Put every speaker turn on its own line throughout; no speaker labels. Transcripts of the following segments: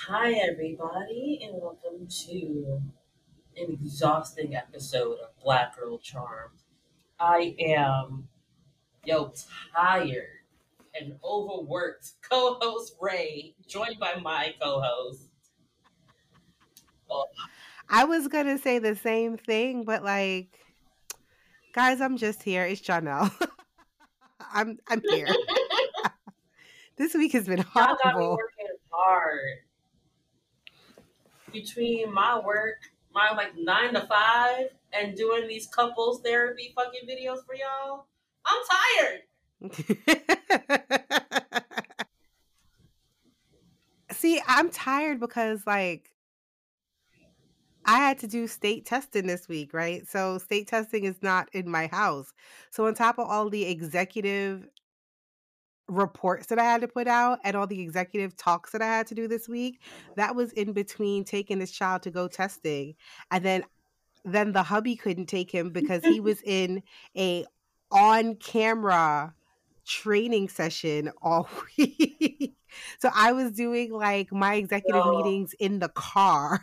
Hi, everybody, and welcome to an exhausting episode of Black Girl Charm. I am, tired and overworked co host Ray, joined by my co host. Oh,
I was gonna say the same thing, but guys, I'm just here. It's Janelle. I'm here. This week has been
y'all got me
horrible.
working hard between my work, my 9 to 5, and doing these couples therapy fucking videos for y'all. I'm tired.
See, I'm tired because I had to do state testing this week, right? So state testing is not in my house. So on top of all the executive reports that I had to put out and all the executive talks that I had to do this week, that was in between taking this child to go testing. And then the hubby couldn't take him because he was in a on camera training session all week. So I was doing my executive
Yo,
meetings in the car.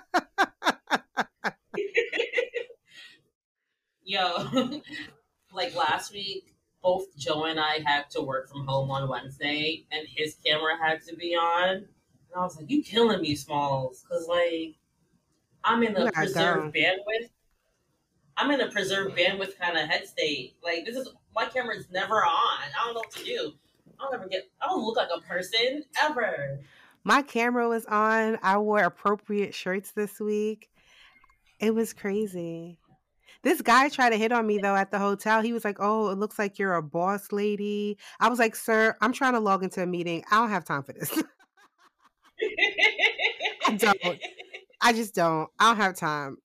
yo, like last week, both Joe and I had to work from home on Wednesday, and his camera had to be on. And I was like, "You killing me, Smalls?" Because I'm in
You
a
gotta
preserved
go.
bandwidth. I'm in a preserved bandwidth kind of head state. Like this is my camera's never on. I don't know what to do. I don't look like a person ever.
My camera was on. I wore appropriate shirts this week. It was crazy. This guy tried to hit on me though at the hotel. He was like, "Oh, it looks like you're a boss lady." I was like, "Sir, I'm trying to log into a meeting. I don't have time for this." I don't. I just don't. I don't have time.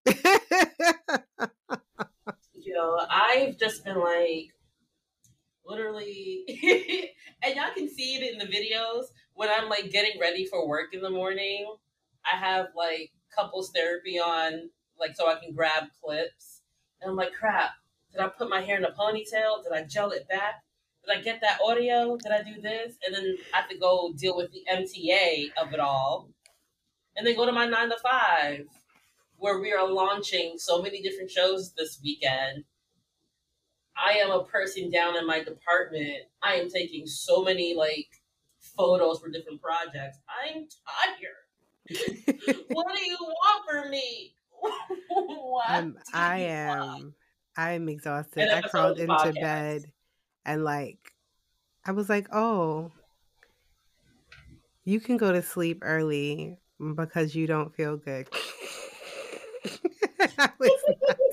I've just been literally and y'all can see it in the videos when I'm getting ready for work in the morning. I have couples therapy on, so I can grab clips, and I'm like, crap, did I put my hair in a ponytail? Did I gel it back? Did I get that audio? Did I do this? And then I have to go deal with the MTA of it all, and then go to my 9 to 5 where we are launching so many different shows this weekend. I am a person down in my department. I am taking so many photos for different projects. I'm tired. What do you want from me? What do
I
you want?
am I am exhausted.
An
I
episode of
crawled
the
into
podcast.
bed and I was like, "Oh, you can go to sleep early because you don't feel good." I was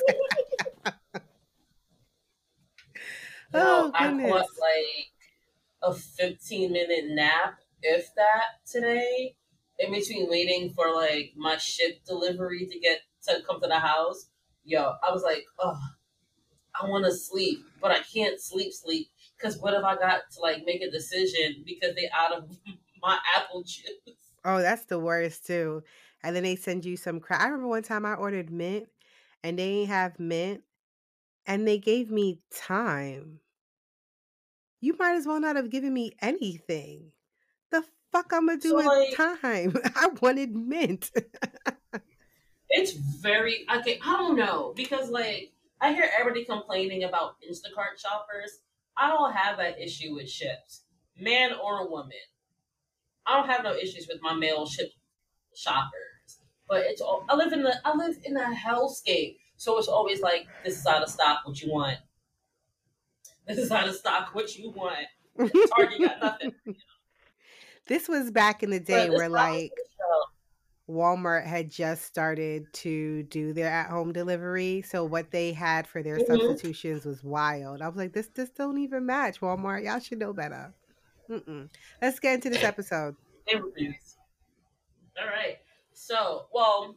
Yo,
Oh
I caught
goodness.
a 15-minute nap, if that, today, in between waiting for my ship delivery to come to the house. Yo, I was like, oh, I want to sleep, but I can't sleep because what if I got to make a decision because they out of my apple juice?
Oh, that's the worst too. And then they send you some crap. I remember one time I ordered mint and they didn't have mint and they gave me time. You might as well not have given me anything. The fuck I'm gonna do
So
with time? I wanted mint.
it's very okay. I don't know because I hear everybody complaining about Instacart shoppers. I don't have that issue with ships, man or woman. I don't have no issues with my male ship shoppers. But it's all I live in a hellscape. So it's always like this is out of stock. What you want? This is out of stock. What you want? Target got nothing.
This was back in the day
But this
where
Bible show.
Walmart had just started to do their at-home delivery. So what they had for their
Mm-hmm.
substitutions was wild. I was like, this don't even match, Walmart. Y'all should know better. Mm-mm. Let's get into this episode.
They refuse. All right. So, well,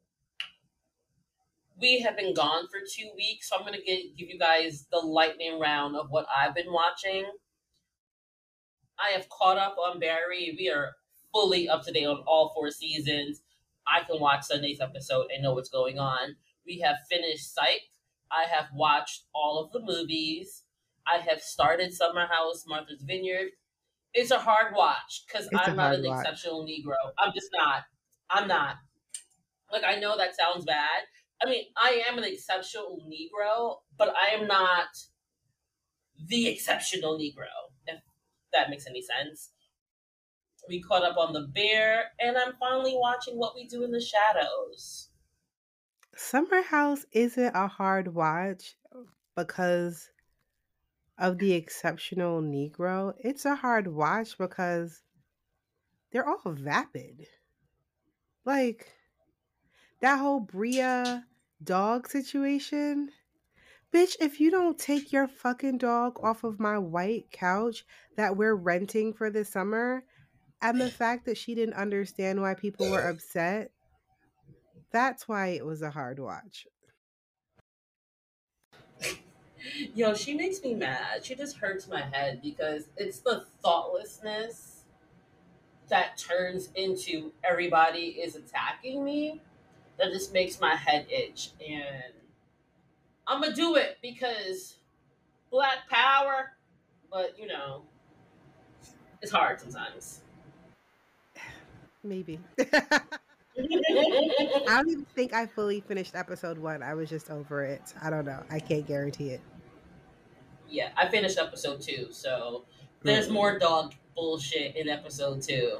we have been gone for 2 weeks, so I'm gonna give you guys the lightning round of what I've been watching. I have caught up on Barry. We are fully up to date on all 4 seasons. I can watch Sunday's episode and know what's going on. We have finished Psych. I have watched all of the movies. I have started Summer House, Martha's Vineyard. It's a hard watch because
It's a
I'm not
hard
an
watch.
exceptional Negro. I'm just not. I'm not. Like, I know that sounds bad. I mean, I am an exceptional Negro, but I am not the exceptional Negro, if that makes any sense. We caught up on The Bear, and I'm finally watching What We Do in the Shadows.
Summer House isn't a hard watch because of the exceptional Negro. It's a hard watch because they're all vapid. Like that whole Bria dog situation. Bitch, if you don't take your fucking dog off of my white couch that we're renting for the summer, and the fact that she didn't understand why people were upset, that's why it was a hard watch.
Yo, she makes me mad. She just hurts my head because it's the thoughtlessness that turns into everybody is attacking me that just makes my head itch. And I'm gonna do it because Black Power, but it's hard sometimes.
Maybe. I don't even think I fully finished episode 1. I was just over it. I don't know. I can't guarantee it.
Yeah, I finished episode 2, so there's
Mm.
more dog bullshit in episode 2.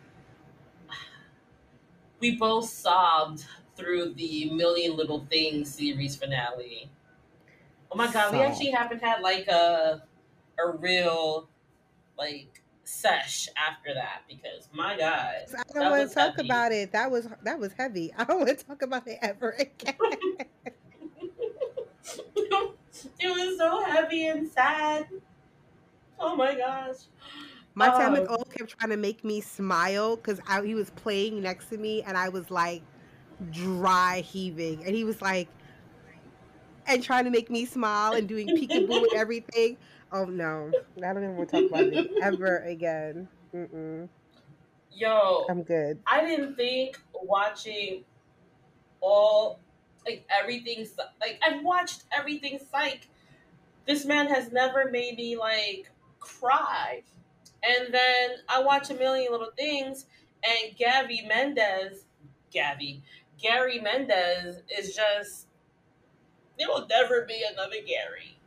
We both sobbed through the Million Little Things series finale. Oh my god, we
So
actually haven't had like a real like sesh after that because my god,
I don't
that
want
was
to talk
heavy.
about it. That was heavy. I don't want to talk about it ever again.
It was so heavy and sad. Oh my gosh.
My stomach
Um,
all kept trying to make me smile because he was playing next to me, and I was like dry heaving, and he was like and trying to make me smile and doing peekaboo and everything. Oh no, I don't even want to talk about it ever again. Mm-mm.
yo,
I'm good.
I didn't think watching all like I've watched everything psych. This man has never made me like cry. And then I watch A Million Little Things, and Gavi, Gary Mendez is just, there will never be another Gary.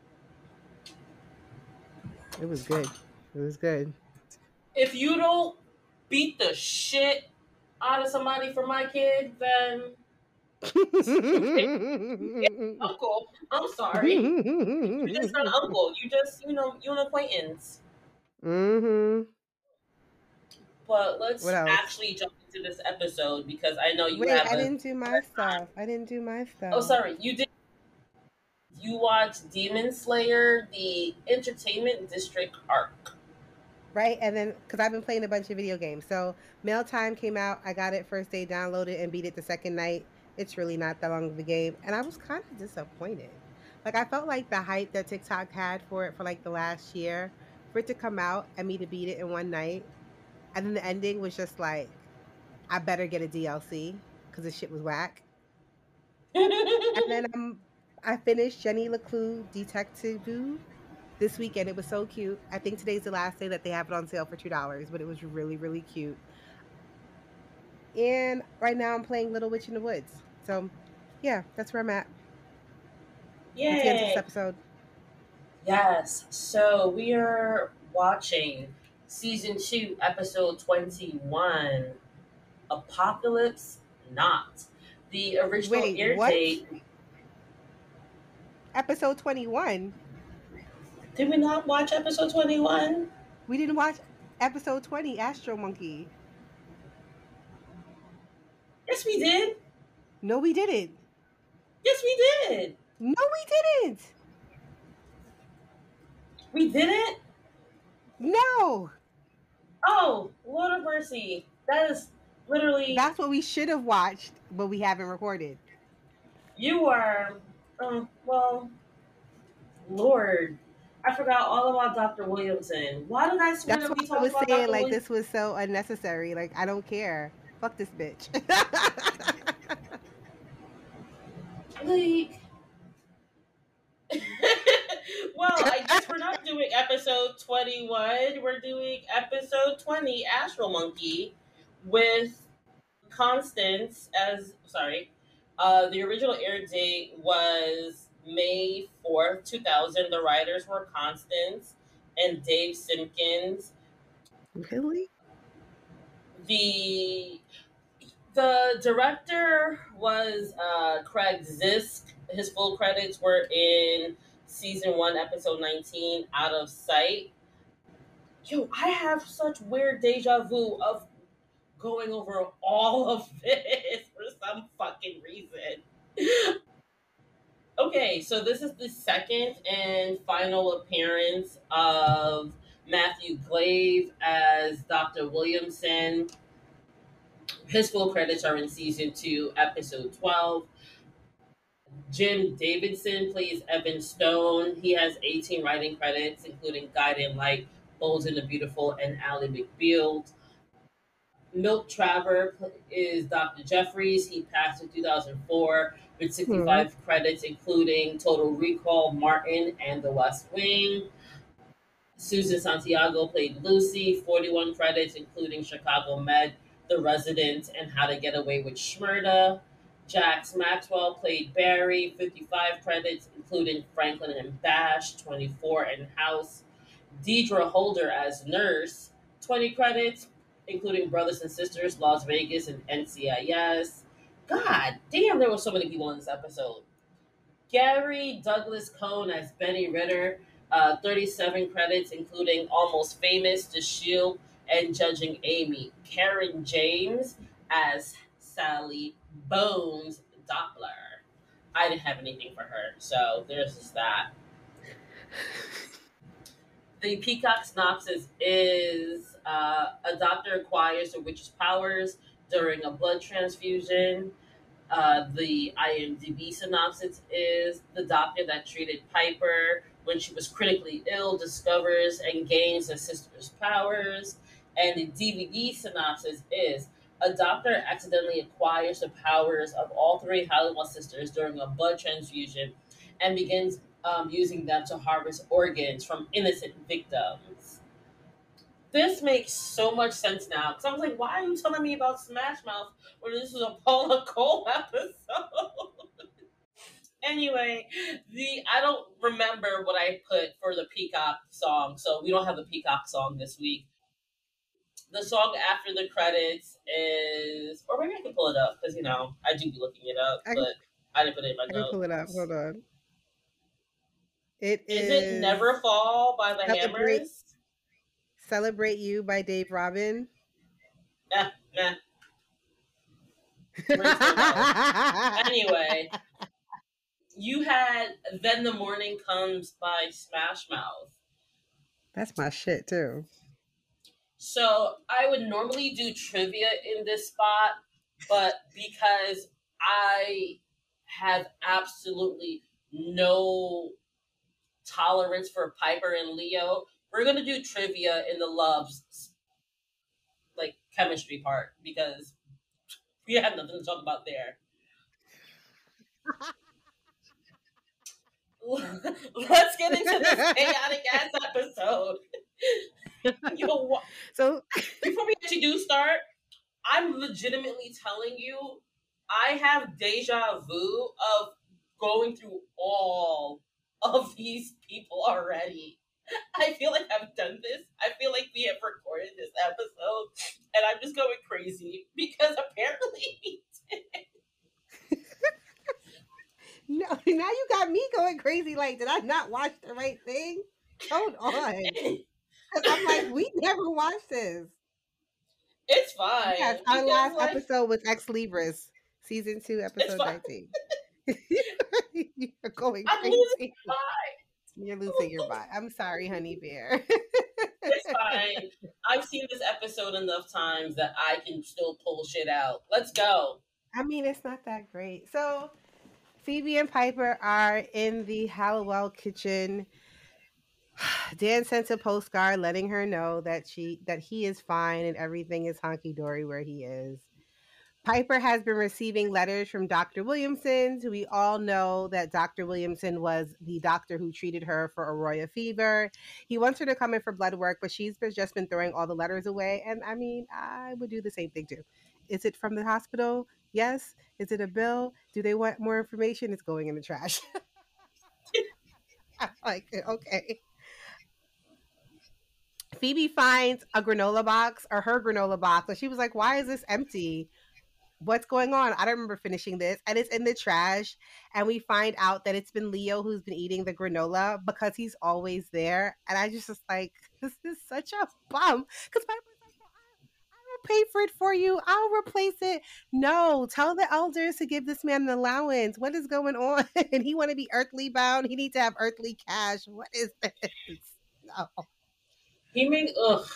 It was good. It was good.
If you don't beat the shit out of somebody for my kid, then okay, yeah, uncle. I'm sorry. You're just not uncle. You just, you're an acquaintance.
Mhm.
But
What
let's
else?
actually jump into this episode because I know you
Wait,
have
I
a
didn't do my
hard time.
stuff. I didn't do my
Oh,
stuff.
sorry, you did. You watched Demon Slayer, the Entertainment District arc.
Right? And then, because I've been playing a bunch of video games. So, Mail Time came out. I got it first day, downloaded, and beat it the second night. It's really not that long of a game. And I was kind of disappointed. Like, I felt like the hype that TikTok had for it for like the last year, for it to come out and me to beat it in one night. And then the ending was just like, I better get a DLC because this shit was whack. And then I finished Jenny LeClue Detective this weekend. It was so cute. I think today's the last day that they have it on sale for $2, but it was really, really cute. And right now I'm playing Little Witch in the Woods. So yeah, that's where I'm at. Let's get into this
Yay!
episode.
Yes. So we are watching season 2, episode 21, Apocalypse Not. The original
Wait,
air
what?
date.
Episode 21?
Did we not watch episode 21?
We didn't watch episode 20, Astro Monkey.
Yes, we did.
No, we didn't.
Yes, we did.
No, we didn't.
We didn't?
No.
Oh, Lord of Mercy. That is literally.
That's what we should have watched, but we haven't recorded.
You are. Well, Lord. I forgot all about Dr. Williamson. Why did I swear
That's
that
why
we
I
talked
was
about
saying
Dr.
like
Williamson?
this was so unnecessary. Like I don't care. Fuck this bitch.
Like. Well, I guess we're not doing episode 21. We're doing episode 20, Astral Monkey, with Constance as sorry. The original air date was May 4th, 2000. The writers were Constance and Dave Simpkins.
Really?
The the director was Craig Zisk. His full credits were in season 1, episode 19, Out of Sight. Yo, I have such weird deja vu of going over all of this for some fucking reason. Okay, so this is the second and final appearance of Matthew Glave as Dr. Williamson. His full credits are in season 2, episode 12. Jim Davidson plays Evan Stone. He has 18 writing credits, including Guiding Light, Bold and the Beautiful, and Ally McBeal. Milt Traver is Dr. Jeffries. He passed in 2004 with
Hmm.
65 credits, including Total Recall, Martin, and The West Wing. Susan Santiago played Lucy, 41 credits, including Chicago Med, The Resident, and How to Get Away with Schmurda. Jax Maxwell played Barry, 55 credits, including Franklin and Bash, 24, and House. Deidre Holder as Nurse, 20 credits, including Brothers and Sisters, Las Vegas, and NCIS. God damn, there were so many people in this episode. Gary Douglas Cohn as Benny Ritter, 37 credits, including Almost Famous, The Shield, and Judging Amy. Karen James as Sally Bones Doppler. I didn't have anything for her, so there's just that. The Peacock synopsis is a doctor acquires a witch's powers during a blood transfusion. The IMDb synopsis is the doctor that treated Piper when she was critically ill discovers and gains her sister's powers. And the DVD synopsis is a doctor accidentally acquires the powers of all three Halliwell sisters during a blood transfusion and begins using them to harvest organs from innocent victims. This makes so much sense now because I was like, why are you telling me about Smash Mouth when this is a Paula Cole episode? Anyway, the I don't remember what I put for the Peacock song, so we don't have the Peacock song this week. The song after the credits is, or maybe I can pull it up because I do be looking it up,
I can,
but I didn't put it in my
I can pull it up.
notes.
Hold on. It
Is it
is
"Never Fall" by the
Celebrate
Hammers?
Celebrate You by Dave Robin.
Nah, rings no bells. Anyway, you had "Then the Morning Comes" by Smash Mouth.
That's my shit too.
So I would normally do trivia in this spot, but because I have absolutely no tolerance for Piper and Leo, we're gonna do trivia in the loves like chemistry part because we have nothing to talk about there. Let's get into this chaotic ass episode. Yo,
So
before we actually do start, I'm legitimately telling you, I have deja vu of going through all of these people already. I feel like I've done this. I feel like we have recorded this episode, and I'm just going crazy because apparently we did.
no, now you got me going crazy. Like, did I not watch the right thing? Hold on. Because I'm like, we never watched this.
It's fine
Yes, our
because
last
like
episode was Ex Libris, season 2,
it's
episode
fine.
19. You're going
I'm losing
crazy.
my
You're losing your mind. I'm sorry, honey bear.
It's fine. I've seen this episode enough times that I can still pull shit out. Let's go.
I mean, it's not that great. So, Phoebe and Piper are in the Hallowell kitchen. Dan sent a postcard letting her know that he is fine and everything is honky dory where he is. Piper has been receiving letters from Dr. Williamson, who we all know that Dr. Williamson was the doctor who treated her for Aurora fever. He wants her to come in for blood work, but just been throwing all the letters away. And I mean, I would do the same thing too. Is it from the hospital? Yes. Is it a bill? Do they want more information? It's going in the trash. Like, okay. Phoebe finds a granola box or her granola box, and she was like, "Why is this empty? What's going on? I don't remember finishing this." And it's in the trash. And we find out that it's been Leo who's been eating the granola because he's always there. And I just was like, this is such a bum. Because Piper's like, well, I will pay for it for you. I'll replace it. No, tell the elders to give this man an allowance. What is going on? And he want to be earthly bound. He needs to have earthly cash. What is this? No.
He made ugh.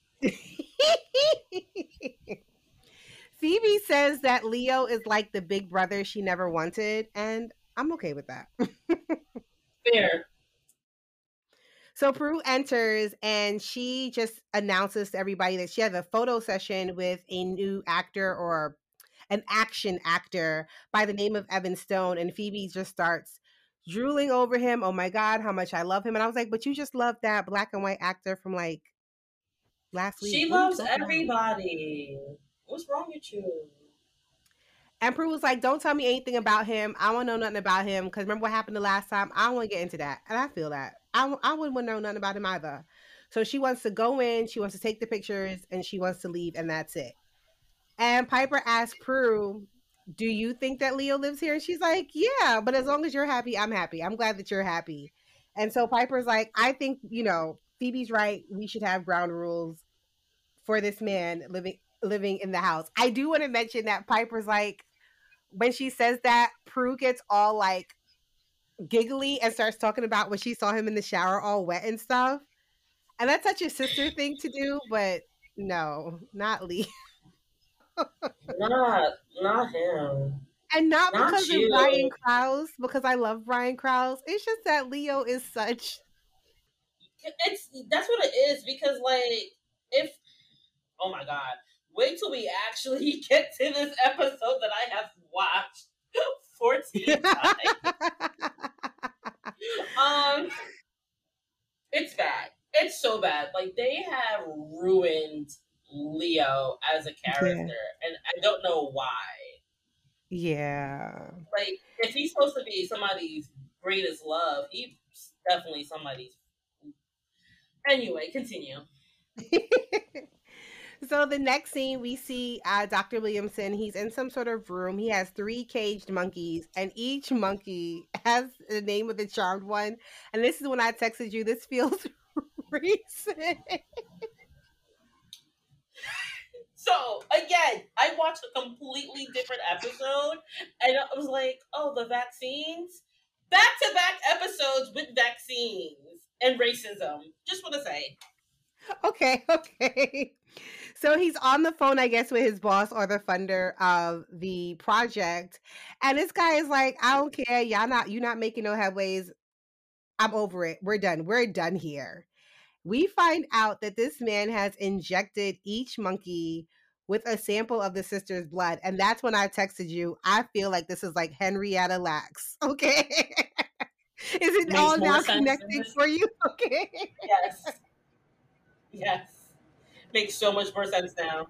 Phoebe says that Leo is like the big brother she never wanted, and I'm okay with that.
Fair.
So Prue enters and she just announces to everybody that she has a photo session with a new actor or an action actor by the name of Evan Stone. And Phoebe just starts drooling over him. Oh my God, how much I love him. And I was like, but you just love that black and white actor from like last week.
She
What are you
loves
talking about?
everybody. What's wrong with you?
And Prue was like, don't tell me anything about him. I want to know nothing about him. Because remember what happened the last time? I don't want to get into that. And I feel that. I wouldn't want to know nothing about him either. So she wants to go in, she wants to take the pictures, and she wants to leave, and that's it. And Piper asks Prue, do you think that Leo lives here? And she's like, yeah, but as long as you're happy, I'm happy. I'm glad that you're happy. And so Piper's like, I think, Phoebe's right. We should have ground rules for this man living in the house. I do want to mention that Piper's like, when she says that, Prue gets all like giggly and starts talking about when she saw him in the shower all wet and stuff. And that's such a sister thing to do, but no, not Lee.
Not him.
And not
Not
because of
you.
Ryan Krause, because I love Ryan Krause. It's just that Leo is such.
That's what it is, because like, if, oh my God, wait till we actually get to this episode that I have watched 14 times. It's bad. It's so bad. Like, they have ruined Leo as a character, and I don't know why.
Yeah.
Like, if he's supposed to be somebody's greatest love, he's definitely somebody's. Anyway, continue.
So the next scene, we see Dr. Williamson. He's in some sort of room. He has 3 caged monkeys, and each monkey has the name of the charmed one. And this is when I texted you, this feels recent.
So, again, I watched a completely different episode, and I was like, oh, the vaccines? Back-to-back episodes with vaccines and racism. Just want to say.
Okay. So he's on the phone, I guess, with his boss or the funder of the project. And this guy is like, I don't care. You're not making no headways. I'm over it. We're done. We're done here. We find out that this man has injected each monkey with a sample of the sister's blood. And that's when I texted you, I feel like this is like Henrietta Lacks. Okay. Is it all now connecting for you? Okay.
Yes. Makes so much more sense now.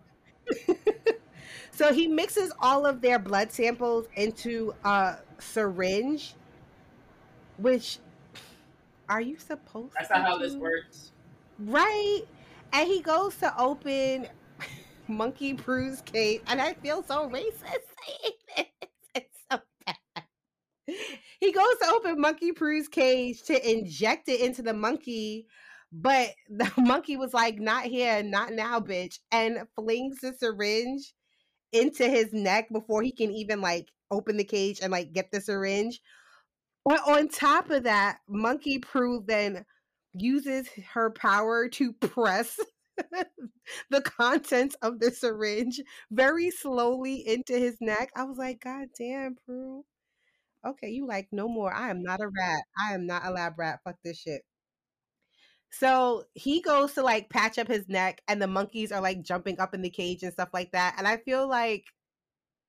So he mixes all of their blood samples into a syringe, which are you supposed
That's
to
not how
do?
this works.
Right. And he goes to open Monkey Prue's cage, and I feel so racist saying this. It's so bad. He goes to open Monkey Prue's cage to inject it into the monkey, but the monkey was like, not here, not now, bitch, and flings the syringe into his neck before he can even like open the cage and like get the syringe. But on top of that, Monkey Prue then uses her power to press the contents of the syringe very slowly into his neck. I was like, God damn, Prue. Okay, you like, no more. I am not a rat. I am not a lab rat. Fuck this shit. So he goes to like patch up his neck, and the monkeys are like jumping up in the cage and stuff like that. And I feel like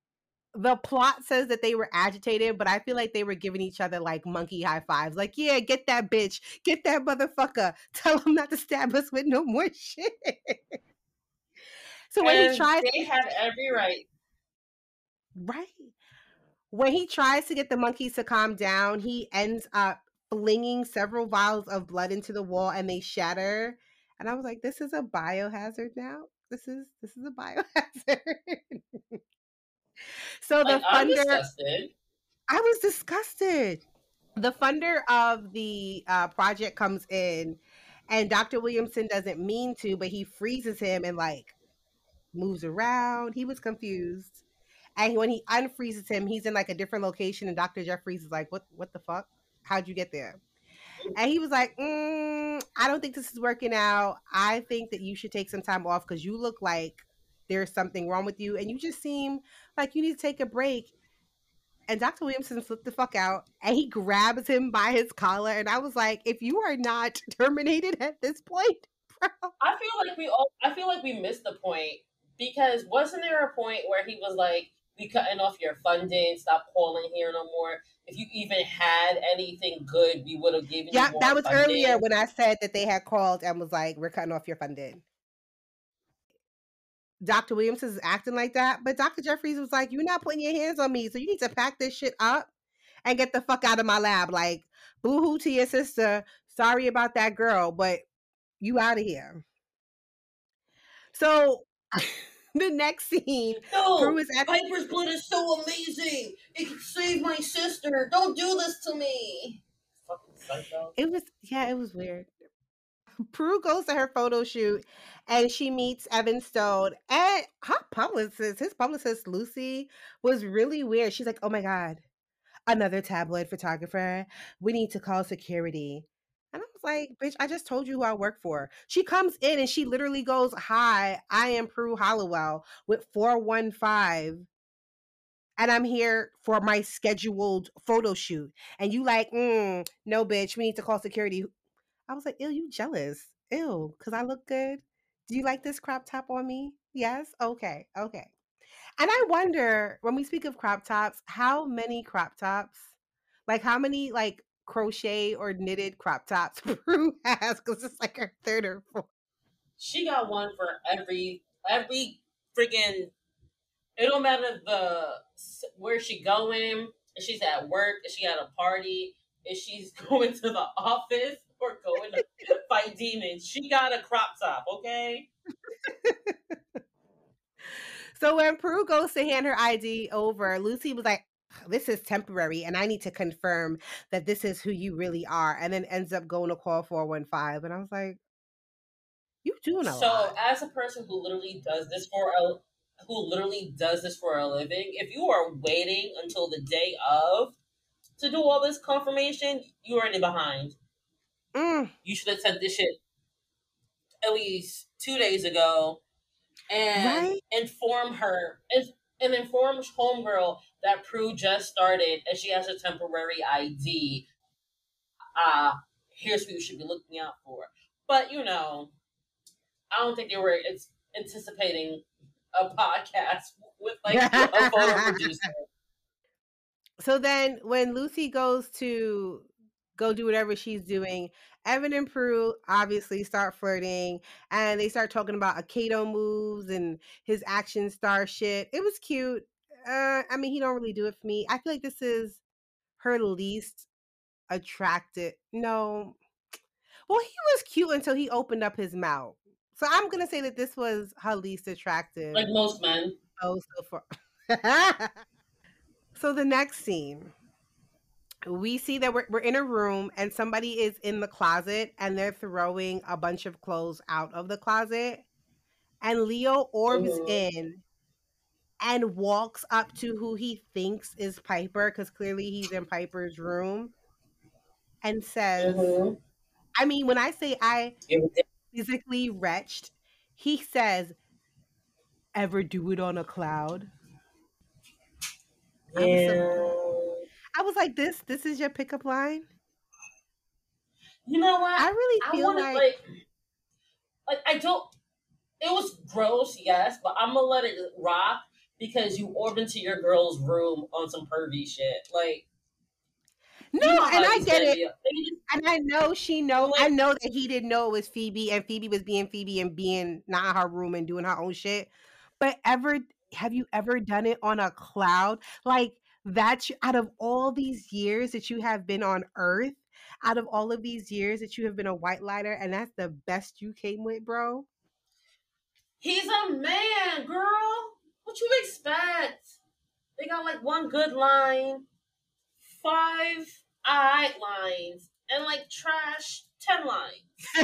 The plot says that they were agitated, but I feel like they were giving each other like monkey high fives. Like, yeah, get that bitch, get that motherfucker. Tell him not to stab us with no more shit. So when he
And
tries,
they had every right.
right? When he tries to get the monkeys to calm down, he ends up flinging several vials of blood into the wall and they shatter. And I was like, this is a biohazard now. This is a biohazard. So
Like,
the
I'm
funder,
disgusted.
I was disgusted. The funder of the project comes in, and Dr. Williamson doesn't mean to, but he freezes him and like moves around. He was confused. And when he unfreezes him, he's in like a different location, and Dr. Jeffries is like, What the fuck? How'd you get there?" And he was like, I don't think this is working out. I think that you should take some time off because you look like there's something wrong with you, and you just seem like you need to take a break. And Dr. Williamson flipped the fuck out and he grabs him by his collar. And I was like, if you are not terminated at this point, bro.
I feel like we missed the point because wasn't there a point where he was like, "We cutting off your funding, stop calling here no more. If you even had anything good, we would have given you
Yeah, that
more
was earlier
funding."
when I said that they had called and was like, we're cutting off your funding. Dr. Williamson is acting like that. But Dr. Jeffries was like, you're not putting your hands on me. So you need to pack this shit up and get the fuck out of my lab. Like, boo hoo to your sister. Sorry about that girl, but you out of here. So the next scene, Prue
No,
is at
Piper's blood is so amazing. It can save my sister. Don't do this to me. Fucking psycho.
it was weird. Prue goes to her photo shoot and she meets Evan Stone and his publicist Lucy was really weird. She's like, "Oh my god, another tabloid photographer. We need to call security." And I was like, "Bitch, I just told you who I work for." She comes in and she literally goes, "Hi, I am Prue Hollowell with 415 and I'm here for my scheduled photo shoot." And you like, no, bitch, we need to call security. I was like, ew, you jealous. Ew, because I look good. Do you like this crop top on me? Yes? Okay. Okay. And I wonder when we speak of crop tops, how many crop tops, like how many like crochet or knitted crop tops Prue has, because it's like her third or fourth.
She got one for every freaking. It don't matter where she going. If she's at work, if she at a party, if she's going to the office or going to fight demons, she got a crop top. Okay.
So when Prue goes to hand her ID over, Lucy was like, this is temporary and I need to confirm that this is who you really are. And then ends up going to call 415. And I was like, you doing a
So,
lot.
as a person who literally does this for a living, if you are waiting until the day of to do all this confirmation, you're already behind. You should have sent this shit at least 2 days ago and
Right?
inform her and inform homegirl that Prue just started and she has a temporary ID. Here's what you should be looking out for. But I don't think they were anticipating a podcast with like a photo producer.
So then when Lucy goes to go do whatever she's doing, Evan and Prue obviously start flirting and they start talking about Akato moves and his action star shit. It was cute. I mean, he don't really do it for me. I feel like this is her least attractive. No. Well, he was cute until he opened up his mouth. So I'm gonna say that this was her least attractive.
Like most men.
Oh, so far. So the next scene, we see that we're in a room and somebody is in the closet and they're throwing a bunch of clothes out of the closet. And Leo orbs
Mm-hmm.
in and walks up to who he thinks is Piper, because clearly he's in Piper's room, and says,
Mm-hmm.
I mean, when I say I
Yeah.
physically retched, he says, ever do it on a cloud? I was so I was like, this is your pickup line?
You know what?
I really
I
feel
wanted
like
like I don't. It was gross, yes, but I'm gonna let it rock because you orbed into your girl's room on some pervy shit. Like,
No,
you know
and
how
I
these
get
men
it.
be.
And I know I
Like,
know that he didn't know it was Phoebe and Phoebe was being Phoebe and being not in her room and doing her own shit. But have you ever done it on a cloud? Like that out of all these years that you have been on Earth, out of all of these years that you have been a white lighter, and that's the best you came with, bro?
he's a man, girl. What you expect? They got like one good line, five alright lines, and like trash 10 lines.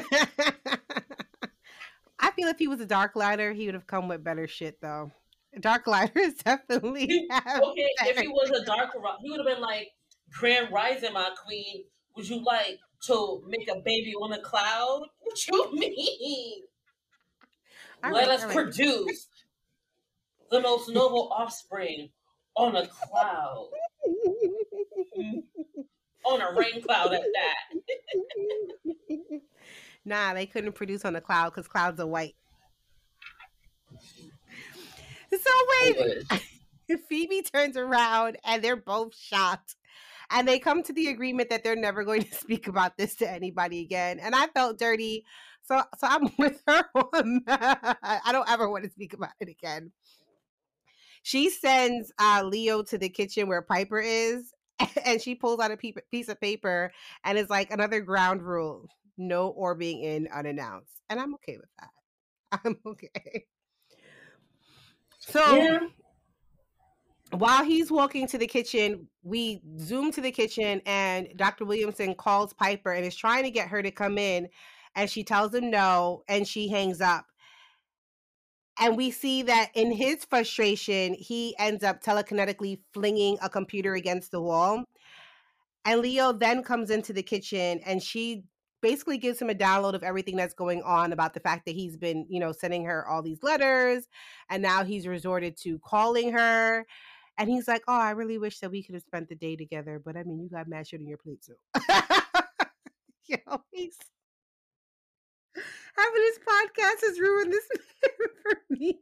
I feel if he was a dark lighter, he would have come with better shit though. Dark lighters definitely have
Okay, if he
better.
was a darker rock, he would have been like, Grand Rising, my queen. Would you like to make a baby on a cloud? What you mean?
All
Let
right,
us
all right.
produce the most noble offspring on a cloud. Mm, on a rain cloud at that.
Nah, they couldn't produce on a cloud because clouds are white. So
I
wait,
wish.
Phoebe turns around and they're both shocked. And they come to the agreement that they're never going to speak about this to anybody again. And I felt dirty. So I'm with her on that. I don't ever want to speak about it again. She sends Leo to the kitchen where Piper is, and she pulls out a piece of paper and is like, another ground rule: no orbing in unannounced. And I'm okay with that. I'm okay. So
Yeah.
while he's walking to the kitchen, we zoom to the kitchen, and Dr. Williamson calls Piper and is trying to get her to come in. And she tells him no, and she hangs up. And we see that in his frustration, he ends up telekinetically flinging a computer against the wall. And Leo then comes into the kitchen and she basically gives him a download of everything that's going on about the fact that he's been, sending her all these letters and now he's resorted to calling her. And he's like, "Oh, I really wish that we could have spent the day together, but I mean, you got mad shit on your plate too." He's having his podcast has ruined this for me.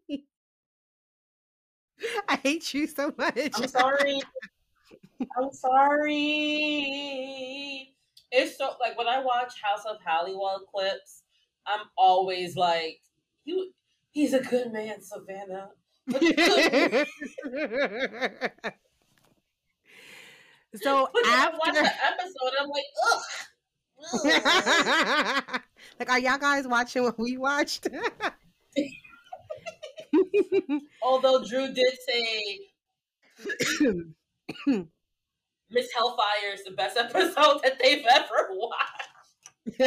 I hate you so much.
I'm sorry. I'm sorry. It's so like when I watch House of Halliwell clips, I'm always like, you he's a good man, Savannah. A good man.
So
But then I watch
after
the episode and I'm like, ugh. Ugh.
like, are y'all guys watching what we watched?
Although Drew did say Miss Hellfire is the best episode that they've ever watched.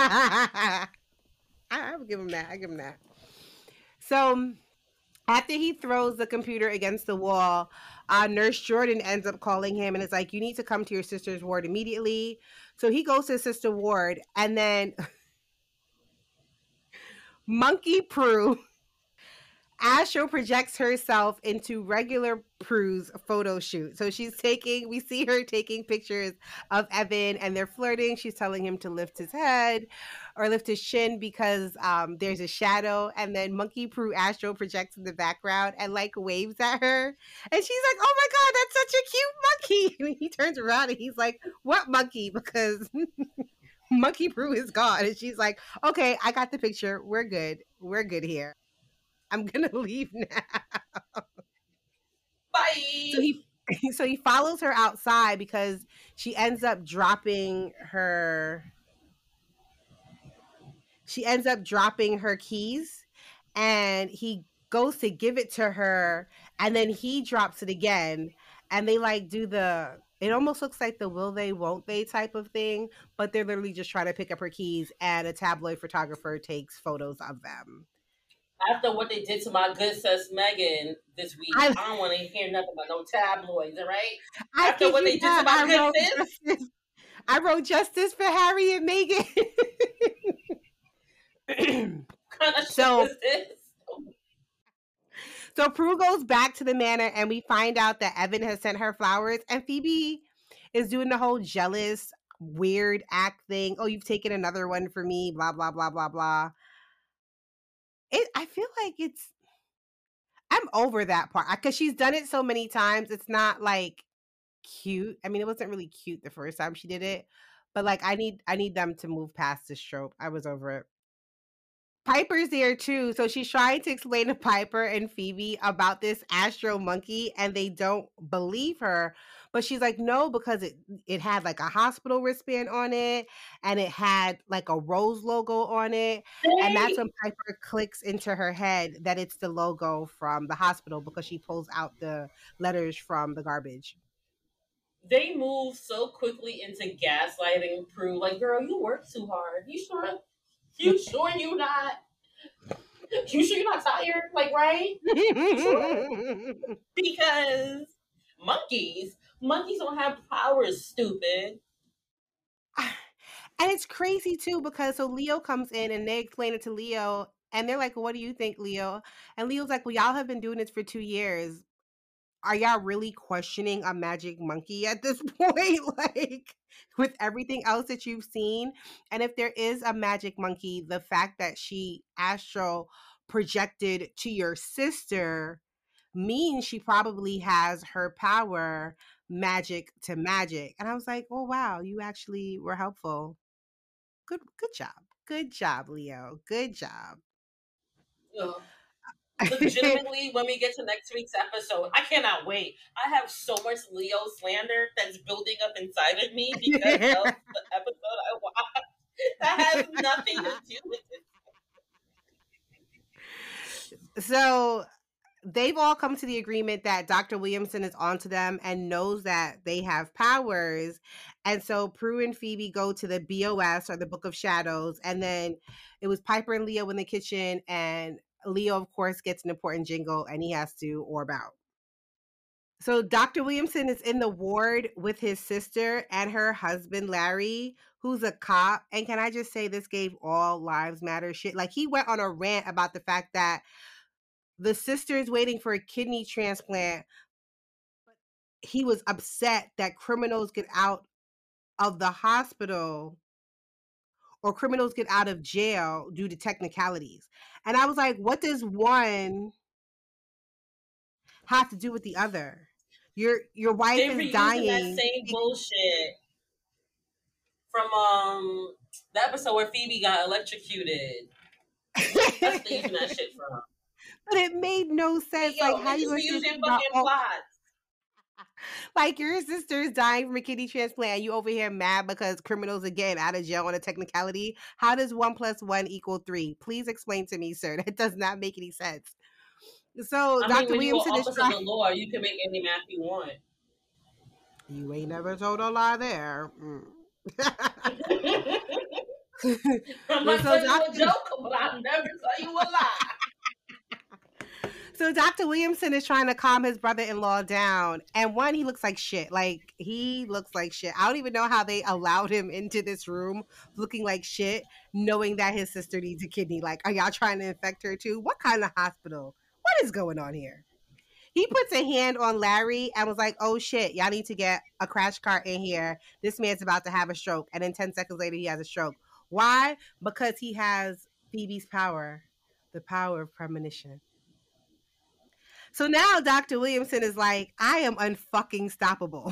I would give him that. I give him that. So after he throws the computer against the wall, Nurse Jordan ends up calling him and is like, "You need to come to your sister's ward immediately." So he goes to his sister ward, and then Monkey Prue Astro projects herself into regular Prue's photo shoot. So we see her taking pictures of Evan and they're flirting. She's telling him to lift his head or lift his chin because there's a shadow. And then Monkey Prue Astro projects in the background and like waves at her. And she's like, "Oh my God, that's such a cute monkey." And he turns around and he's like, "What monkey?" Because Monkey Prue is gone. And she's like, "Okay, I got the picture. We're good. We're good here. I'm gonna leave now." So
Bye.
he follows her outside because she ends up dropping her keys, and he goes to give it to her and then he drops it again, and they like do it almost looks like the will they won't they type of thing, but they're literally just trying to pick up her keys and a tabloid photographer takes photos of them.
After what they did to my good sis Megan this week,
I
I don't want to hear nothing about no tabloids, all right?
I
After
kid
what
you
they did to
not.
my good sis,
I wrote justice for Harry and Meghan.
what kind of shit
so
is this?
So Prue goes back to the manor and we find out that Evan has sent her flowers and Phoebe is doing the whole jealous, weird act thing. "Oh, you've taken another one for me, blah, blah, blah, blah, blah." I feel like I'm over that part because she's done it so many times. It's not like cute. I mean, it wasn't really cute the first time she did it, but like I need them to move past this trope. I was over it. Piper's there too. So she's trying to explain to Piper and Phoebe about this Astro monkey and they don't believe her. But she's like, no, because it had like a hospital wristband on it and it had like a rose logo on it. And that's
They
when Piper clicks into her head that it's the logo from the hospital because she pulls out the letters from the garbage.
they move so quickly into gaslighting Prue. Like, girl, you work too hard. You sure? You sure you not? You sure you're not tired? Like, right? You sure? Because monkeys don't have powers. Stupid.
And it's crazy too because so Leo comes in and they explain it to Leo and they're like, "What do you think, Leo?" And Leo's like, "Well, y'all have been doing this for 2 years. Are y'all really questioning a magic monkey at this point? Like with everything else that you've seen? And if there is a magic monkey, the fact that she astral projected to your sister means she probably has her power magic to magic." And I was like, "Oh wow, you actually were helpful. Good job. Good job, Leo. Good job."
Ugh. Legitimately, when we get to next week's episode, I cannot wait. I have so much Leo slander that's building up inside of me because of the episode I watched. That has nothing to do with it.
So they've all come to the agreement that Dr. Williamson is onto them and knows that they have powers. And so Prue and Phoebe go to the BOS or the Book of Shadows. And then it was Piper and Leo in the kitchen. And Leo, of course, gets an important jingle and he has to orb out. So Dr. Williamson is in the ward with his sister and her husband, Larry, who's a cop. And can I just say this gave all lives matter shit? Like he went on a rant about the fact that the sister is waiting for a kidney transplant. He was upset that criminals get out of the hospital or criminals get out of jail due to technicalities. And I was like, what does one have to do with the other? Your wife
They're
is
reusing that
dying.
same bullshit from the episode where Phoebe got electrocuted. That's what they're using that shit from.
But it made no sense. Like,
Yo,
how
they
you
just
gonna say
reusing
something about
fucking plots.
like your sister is dying from a kidney transplant and you over here mad because criminals are getting out of jail on a technicality? How does 1+1 = 3? Please explain to me, sir. That does not make any sense. So
I mean,
Dr.
when you are
Williamson is
officer of
trying.
the law, you can make any math you want.
You ain't never told a lie there.
I'm not
so
telling you a
Dr.
joke, but I'll never tell you a lie.
So Dr. Williamson is trying to calm his brother-in-law down. And one, he looks like shit. Like he looks like shit. I don't even know how they allowed him into this room looking like shit, knowing that his sister needs a kidney. Like, are y'all trying to infect her too? What kind of hospital? What is going on here? He puts a hand on Larry and was like, "Oh shit, y'all need to get a crash cart in here. This man's about to have a stroke." And then 10 seconds later, he has a stroke. Why? Because he has Phoebe's power, the power of premonition. So now Dr. Williamson is like, "I am unfucking stoppable."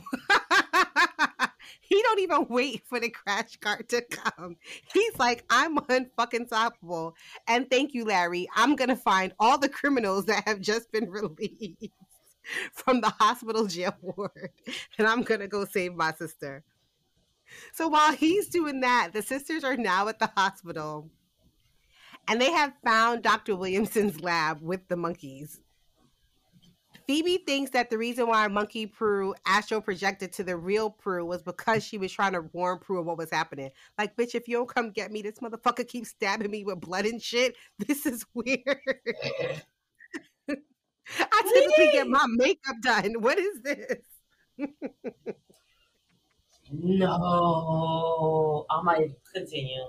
He don't even wait for the crash cart to come. He's like, "I'm unfucking stoppable." And thank you, Larry. I'm gonna find all the criminals that have just been released from the hospital jail ward, and I'm gonna go save my sister. So while he's doing that, the sisters are now at the hospital, and they have found Dr. Williamson's lab with the monkeys. Phoebe thinks that the reason why Monkey Prue astral projected to the real Prue was because she was trying to warn Prue of what was happening. Like, bitch, if you don't come get me, this motherfucker keeps stabbing me with blood and shit. This is weird. I typically get my makeup done. What is this?
No, I might continue.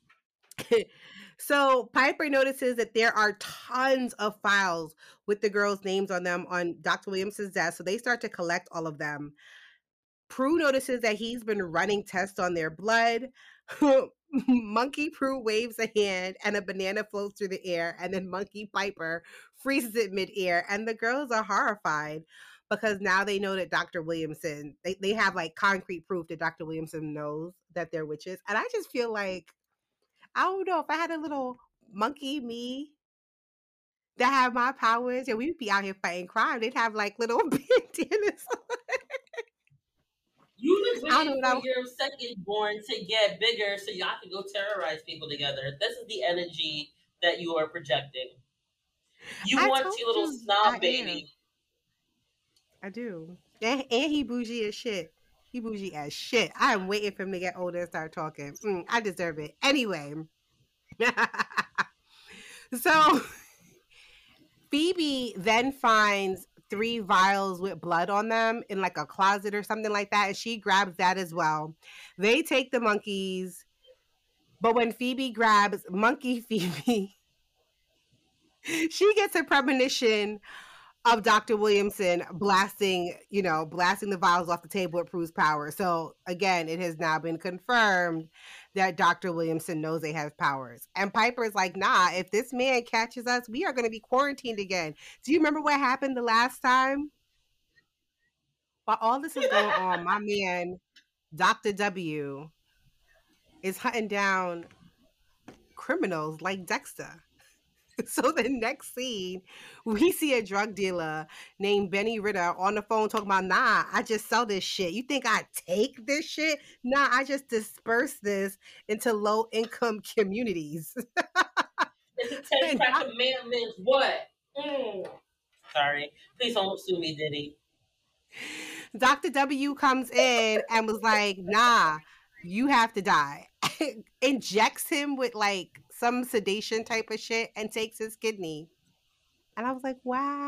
So Piper notices that there are tons of files with the girls' names on them on Dr. Williamson's desk. So they start to collect all of them. Prue notices that he's been running tests on their blood. Monkey Prue waves a hand and a banana floats through the air, and then Monkey Piper freezes it midair, and the girls are horrified because now they know that Dr. Williamson, they have like concrete proof that Dr. Williamson knows that they're witches. And I just feel like, I don't know, if I had a little monkey me that have my powers, and we'd be out here fighting crime, they'd have like little bandanas.
You was
I don't know
waiting
what
for
I,
your second born to get bigger so y'all could go terrorize people together. This is the energy that you are projecting. You
I
want
told
your little
you I
snob
am.
baby.
I do. And he bougie as shit. He bougie as shit. I'm waiting for him to get older and start talking. I deserve it. Anyway. So Phoebe then finds 3 vials with blood on them in like a closet or something like that. And she grabs that as well. They take the monkeys. But when Phoebe grabs Monkey Phoebe, she gets a premonition of Dr. Williamson blasting the vials off the table with Prue's power. So again, it has now been confirmed that Dr. Williamson knows they have powers. And Piper's like, nah, if this man catches us, we are going to be quarantined again. Do you remember what happened the last time? While all this is going on, my man, Dr. W, is hunting down criminals like Dexter. So the next scene, we see a drug dealer named Benny Ritter on the phone talking about, nah, I just sell this shit. You think I take this shit? Nah, I just disperse this into low income communities.
It's a 10
And
crack commandments. What? Sorry. Please don't sue me, Diddy.
Dr. W comes in and was like, nah, you have to die. Injects him with like some sedation type of shit and takes his kidney. And I was like,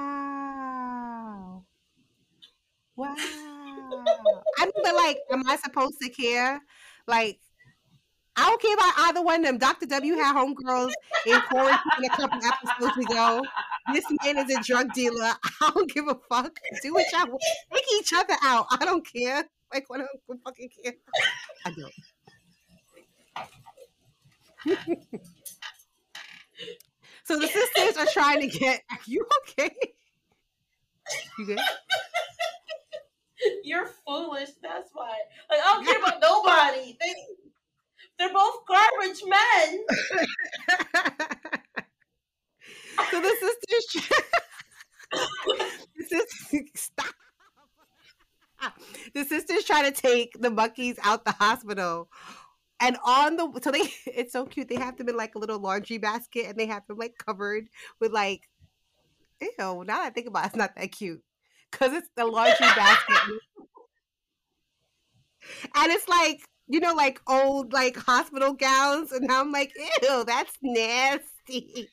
wow. Wow. I mean, but like, am I supposed to care? Like, I don't care about either one of them. Dr. W had homegirls in quarantine a couple episodes ago. This man is a drug dealer. I don't give a fuck. Do what y'all want. Take each other out. I don't care. Like, what I don't fucking care. I don't. So the sisters are trying to get. Are you okay? You good?
You're foolish. That's why. Like, I don't care about nobody. They're both garbage men.
So the sisters. Stop. The sisters try to take the monkeys out the hospital. And it's so cute. They have them in like a little laundry basket and they have them like covered with like, ew, now that I think about it, it's not that cute. Cause it's the laundry basket. And it's like, like old like hospital gowns. And I'm like, ew, that's nasty.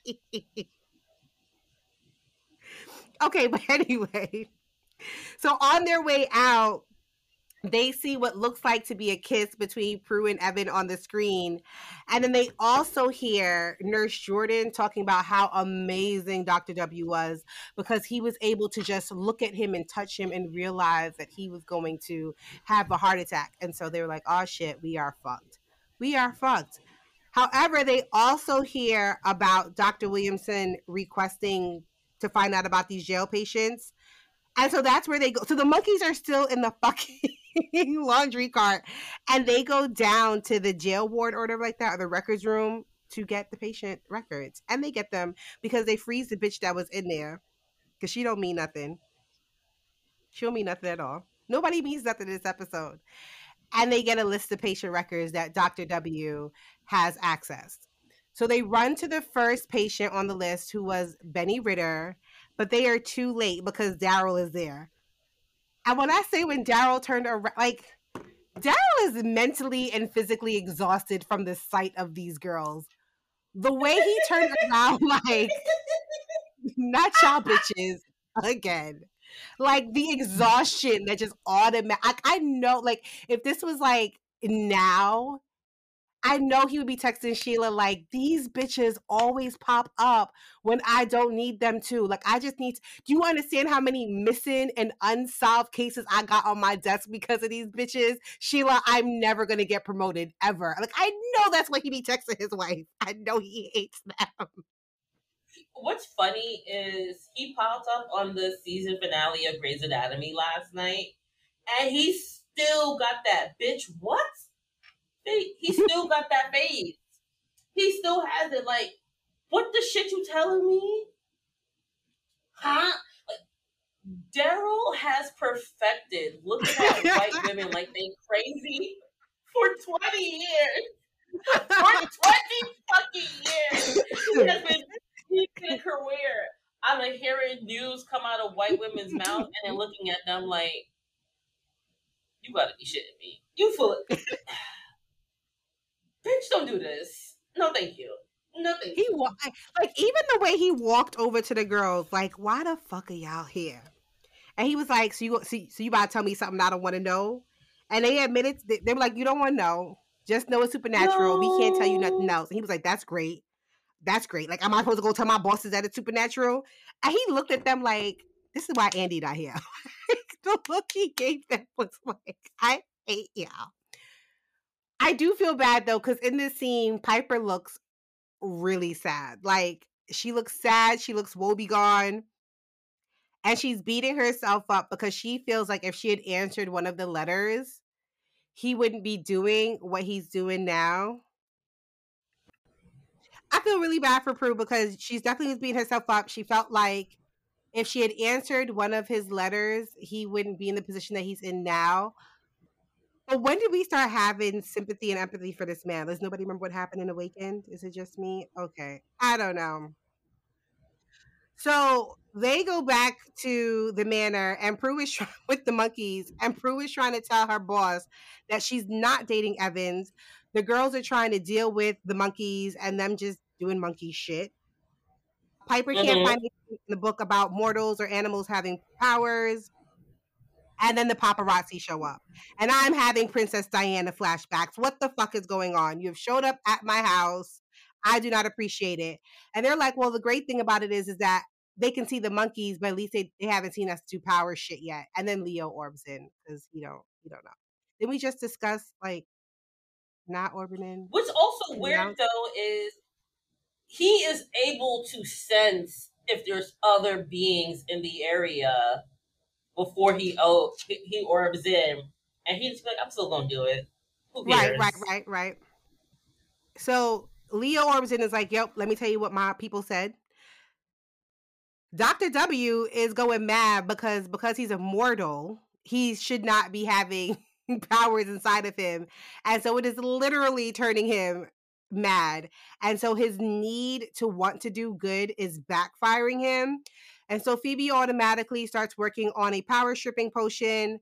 Okay, but anyway. So on their way out, they see what looks like to be a kiss between Prue and Evan on the screen. And then they also hear Nurse Jordan talking about how amazing Dr. W was because he was able to just look at him and touch him and realize that he was going to have a heart attack. And so they were like, oh shit, we are fucked. We are fucked. However, they also hear about Dr. Williamson requesting to find out about these jail patients. And so that's where they go. So the monkeys are still in the fucking laundry cart and they go down to the jail ward or whatever like that, or the records room to get the patient records. And they get them because they freeze the bitch that was in there because she don't mean nothing. She don't mean nothing at all. Nobody means nothing in this episode. And they get a list of patient records that Dr. W has accessed. So they run to the first patient on the list who was Benny Ritter, but they are too late because Daryl is there. And when I say when Daryl turned around, like, Daryl is mentally and physically exhausted from the sight of these girls. The way he turned around, like, not y'all bitches again. Like, the exhaustion that just automatic. I know, like, if this was, like, now, I know he would be texting Sheila like, these bitches always pop up when I don't need them to. Like, I just need to, do you understand how many missing and unsolved cases I got on my desk because of these bitches? Sheila, I'm never gonna get promoted ever. Like, I know that's why he be texting his wife. I know he hates them.
What's funny is he popped up on the season finale of Grey's Anatomy last night, and he still got that bitch. What? He still got that face. He still has it. Like, what the shit you telling me? Huh? Like, Daryl has perfected looking at white women like they crazy for 20 years. For 20 fucking years. He has been keeping a career out of hearing news come out of white women's mouth and then looking at them like, you gotta be shitting me. You full of bitch, don't do this. No, thank you. No, thank
He
you.
like even the way he walked over to the girls, like, why the fuck are y'all here? And he was like, so you about to tell me something I don't want to know? And they admitted, they were like, you don't want to know. Just know it's supernatural. We can't tell you nothing
No.
else. And he was like, that's great. That's great. Like, am I supposed to go tell my bosses that it's supernatural? And he looked at them like, this is why Andy not here. The look he gave them was like, I hate y'all. I do feel bad though, because in this scene, Piper looks really sad. Like, she looks sad. She looks woebegone. And she's beating herself up because she feels like if she had answered one of the letters, he wouldn't be doing what he's doing now. I feel really bad for Prue because she's definitely was beating herself up. She felt like if she had answered one of his letters, he wouldn't be in the position that he's in now. But when did we start having sympathy and empathy for this man? Does nobody remember what happened in Awakened? Is it just me? Okay. I don't know. So they go back to the manor, and Prue is with the monkeys, and Prue is trying to tell her boss that she's not dating Evans. The girls are trying to deal with the monkeys and them just doing monkey shit. Piper can't
Mm-hmm.
find anything in the book about mortals or animals having powers. And then the paparazzi show up. And I'm having Princess Diana flashbacks. What the fuck is going on? You have showed up at my house. I do not appreciate it. And they're like, well, the great thing about it is that they can see the monkeys, but at least they haven't seen us do power shit yet. And then Leo orbs in because you don't know. Did we just discuss like not orbing in?
What's also
And
weird
now
though is he is able to sense if there's other beings in the area before he orbs in, and he's like, I'm still gonna do it. Who cares?
right. So Leo orbs in is like, yep, let me tell you what my people said. Dr. W is going mad because he's immortal, he should not be having powers inside of him. And so it is literally turning him mad. And so his need to want to do good is backfiring him. And so Phoebe automatically starts working on a power stripping potion.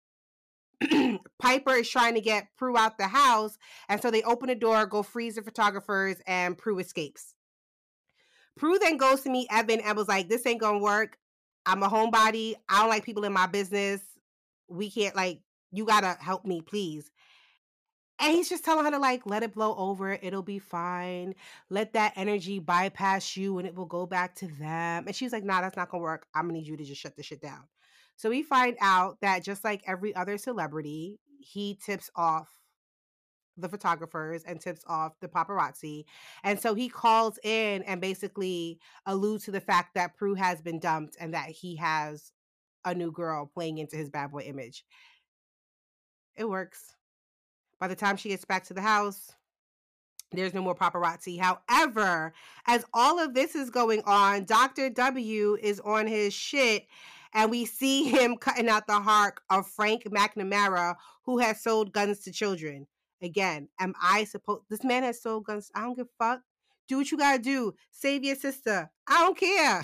Piper is trying to get Prue out the house. And so they open the door, go freeze the photographers, and Prue escapes. Prue then goes to meet Evan and was like, this ain't gonna work. I'm a homebody. I don't like people in my business. We can't, like, you gotta help me, please. And he's just telling her to like let it blow over. It'll be fine. Let that energy bypass you and it will go back to them. And she's like, nah, that's not gonna work. I'm gonna need you to just shut this shit down. So we find out that just like every other celebrity, he tips off the photographers and tips off the paparazzi. And so he calls in and basically alludes to the fact that Prue has been dumped and that he has a new girl playing into his bad boy image. It works. By the time she gets back to the house, there's no more paparazzi. However, as all of this is going on, Dr. W is on his shit, and we see him cutting out the heart of Frank McNamara, who has sold guns to children. Again, am I supposed? This man has sold guns. I don't give a fuck. Do what you gotta do. Save your sister. I don't care.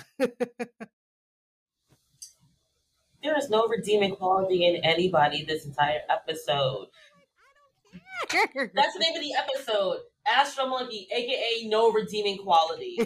There is no redeeming quality in anybody this entire episode. That's the name of the episode. Astro Monkey, aka no redeeming quality.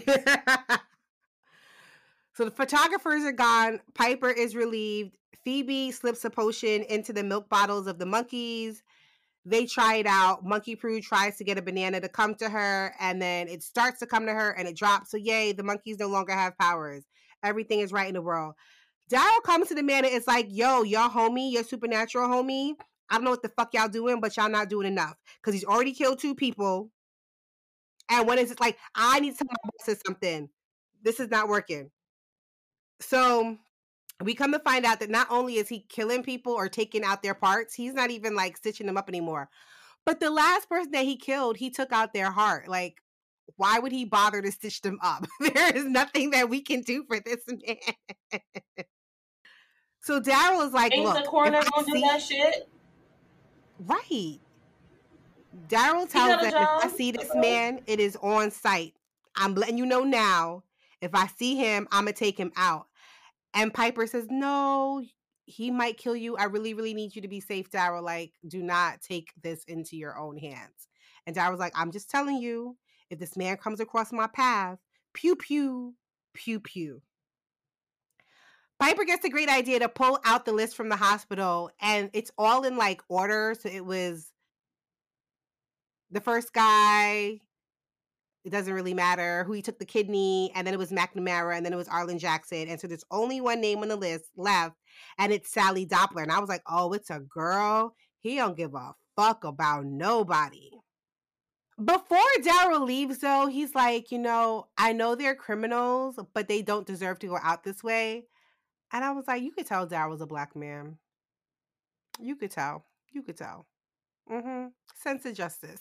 So the photographers are gone. Piper is relieved. Phoebe slips a potion into the milk bottles of the monkeys. They try it out. Monkey Prue tries to get a banana to come to her, and then it starts to come to her and it drops. So yay, the monkeys no longer have powers. Everything is right in the world. Daryl comes to the man and it's like, yo, y'all homie, your supernatural homie. I don't know what the fuck y'all doing, but y'all not doing enough. Because he's already killed 2 people. And when it's like, I need to tell my bosses something. This is not working. So we come to find out that not only is he killing people or taking out their parts, he's not even like stitching them up anymore. But the last person that he killed, he took out their heart. Like, why would he bother to stitch them up? There is nothing that we can do for this man. So Daryl is like,
Ain't
look,
the coroner
if I
gonna do
see,
that shit?
right. Daryl
He
tells
got a
them, if I
job.
see this man, it is on site. I'm letting you know now. If I see him, I'm going to take him out. And Piper says, no, he might kill you. I really, really need you to be safe, Daryl. Like, do not take this into your own hands. And Daryl's like, I'm just telling you, if this man comes across my path, pew, pew, pew, pew. Piper gets the great idea to pull out the list from the hospital, and it's all in like order. So it was the first guy, it doesn't really matter who he took the kidney, and then it was McNamara, and then it was Arlen Jackson. And so there's only one name on the list left, and it's Sally Doppler. And I was like, oh, it's a girl. He don't give a fuck about nobody. Before Daryl leaves, though, he's like, I know they're criminals, but they don't deserve to go out this way. And I was like, you could tell Daryl's a black man. You could tell. You could tell. Sense of justice.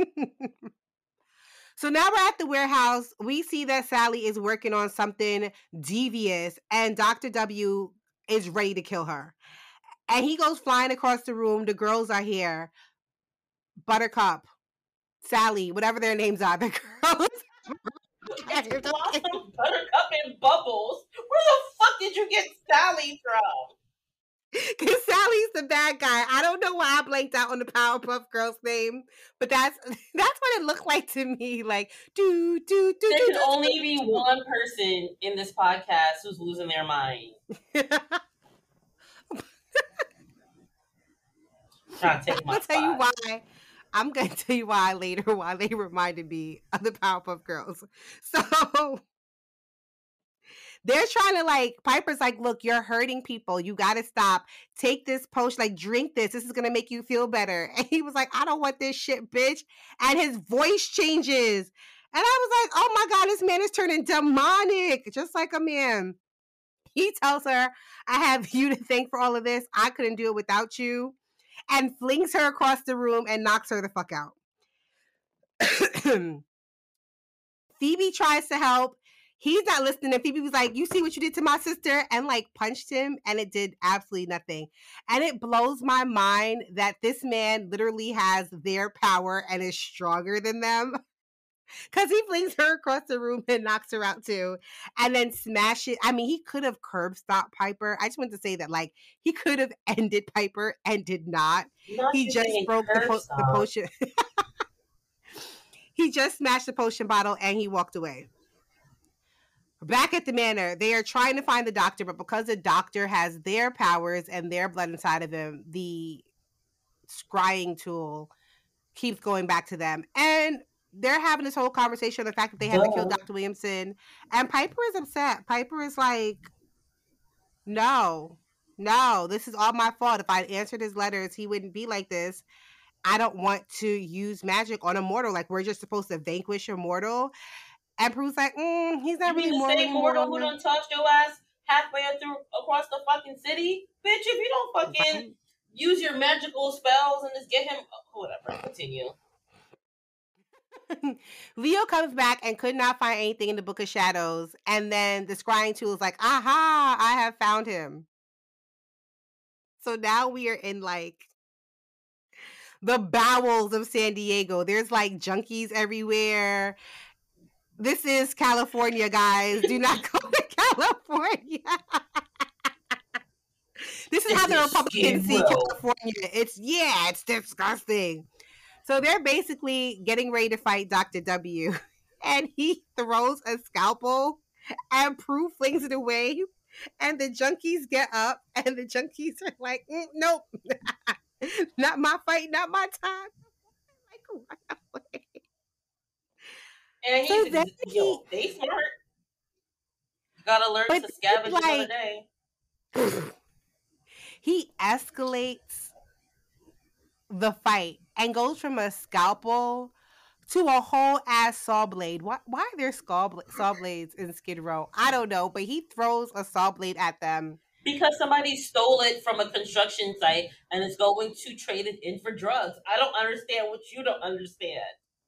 So now we're at the warehouse. We see that Sally is working on something devious, and Dr. W is ready to kill her. And he goes flying across the room. The girls are here. Buttercup, Sally, whatever their names are. The girls.
It's Blossom, Buttercup, and Bubbles. Where the fuck did you get Sally from?
Because Sally's the bad guy. I don't know why I blanked out on the Powerpuff Girls name, but that's what it looked like to me. Like,
There can only be one person in this podcast who's losing their mind. Trying to take my
tell you why. I'm going to tell you why later, why they reminded me of the Powerpuff Girls. So they're trying to like, Piper's like, look, you're hurting people. You got to stop. Take this potion, like drink this. This is going to make you feel better. And he was like, I don't want this shit, bitch. And his voice changes. And I was like, oh my God, this man is turning demonic, just like a man. He tells her, I have you to thank for all of this. I couldn't do it without you. And flings her across the room and knocks her the fuck out. Phoebe tries to help. He's not listening. And Phoebe was like, you see what you did to my sister? And like punched him, and it did absolutely nothing. And it blows my mind that this man literally has their power and is stronger than them. Because he flings her across the room and knocks her out too. And then smashes. I mean, he could have curb stopped Piper. I just want to say that, like, he could have ended Piper and did not. He just broke the potion. He just smashed the potion bottle and he walked away. Back at the manor, they are trying to find the doctor, but because the doctor has their powers and their blood inside of him, the scrying tool keeps going back to them. And they're having this whole conversation of the fact that they have to kill Dr. Williamson. And Piper is upset. Piper is like, no, this is all my fault. If I'd answered his letters, he wouldn't be like this. I don't want to use magic on a mortal. Like, we're just supposed to vanquish a mortal. And Prue's like, he's not really
mortal. Same mortal who done touched your ass halfway through across the fucking city? Bitch, if you don't fucking use your magical spells and just get him, whatever, continue.
Leo comes back and could not find anything in the Book of Shadows. And then the scrying tool is like, aha, I have found him. So now we are in like the bowels of San Diego. There's like junkies everywhere. This is California, guys. Do not go to California. This is how the Republicans see California. It's disgusting. So they're basically getting ready to fight Dr. W. And he throws a scalpel and Prue flings it away. And the junkies get up and the junkies are like, nope. Not my fight, not my time. Like, run away.
And
So then he,
they smart. You gotta learn
but
to
then,
scavenge another
like,
day.
he escalates the fight and goes from a scalpel to a whole ass saw blade. Why are there saw blades in Skid Row? I don't know, but he throws a saw blade at them.
Because somebody stole it from a construction site and is going to trade it in for drugs. I don't understand what you don't understand.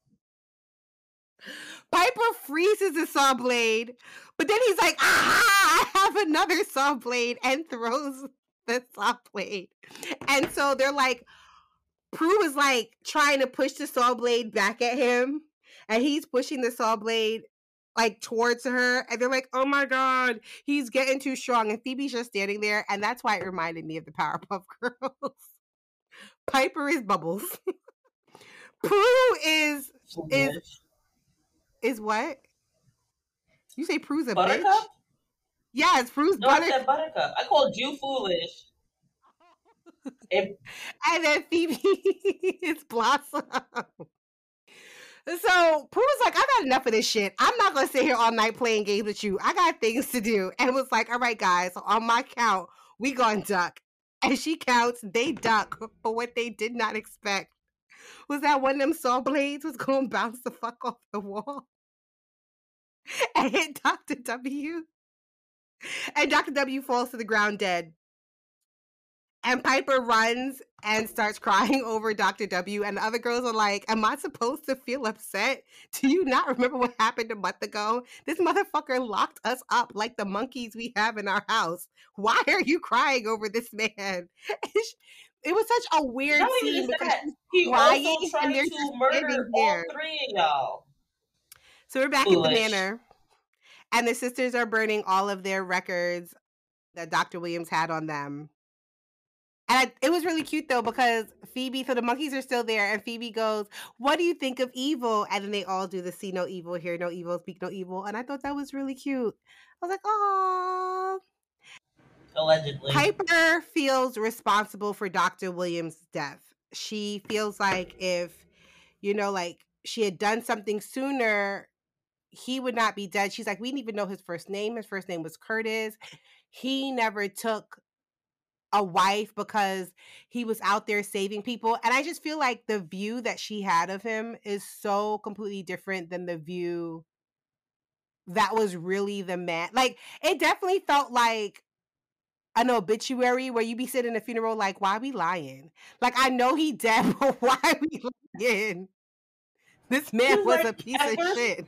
Piper freezes the saw blade, but then he's like, "Ah, I have another saw blade," and throws the saw blade. And so they're like, Prue is like trying to push the saw blade back at him, and he's pushing the saw blade like towards her, and they're like, "Oh my god, he's getting too strong." And Phoebe's just standing there, and that's why it reminded me of the Powerpuff Girls. Piper is Bubbles. Prue is
Foolish.
is what? You say Prue's a bitch?
Buttercup?
Yes, Prue's
No, I
butter.
said Buttercup. I called you foolish. And
And then Phoebe is Blossom. So Prue was like, I got enough of this shit. I'm not gonna sit here all night playing games with you. I got things to do. And was like, all right, guys, so on my count, we gonna duck. And she counts, they duck. But what they did not expect was that one of them saw blades was gonna bounce the fuck off the wall and hit Dr. W. And Dr. W falls to the ground dead. And Piper runs and starts crying over Dr. W. And the other girls are like, am I supposed to feel upset? Do you not remember what happened a month ago? This motherfucker locked us up like the monkeys we have in our house. Why are you crying over this man? It was such a
not
weird
even
scene
just
because
that.
she's
He
crying
also
and
tried
they're
to
just
murder
standing
all
there.
three of y'all.
So we're back at the
Foolish.
manor, and the sisters are burning all of their records that Dr. Williams had on them. And it was really cute though because Phoebe, so the monkeys are still there, and Phoebe goes, "What do you think of evil?" And then they all do the "see no evil, hear no evil, speak no evil." And I thought that was really cute. I was like, "Oh."
Allegedly.
Piper feels responsible for Dr. Williams' death. She feels like if like she had done something sooner, he would not be dead. She's like, we didn't even know his first name. His first name was Curtis. He never took a wife because he was out there saving people. And I just feel like the view that she had of him is so completely different than the view that was really the man. Like, it definitely felt like an obituary where you be sitting in a funeral like, why we lying? Like, I know he dead, but why we lying? This man
Because
was a
like
piece of shit.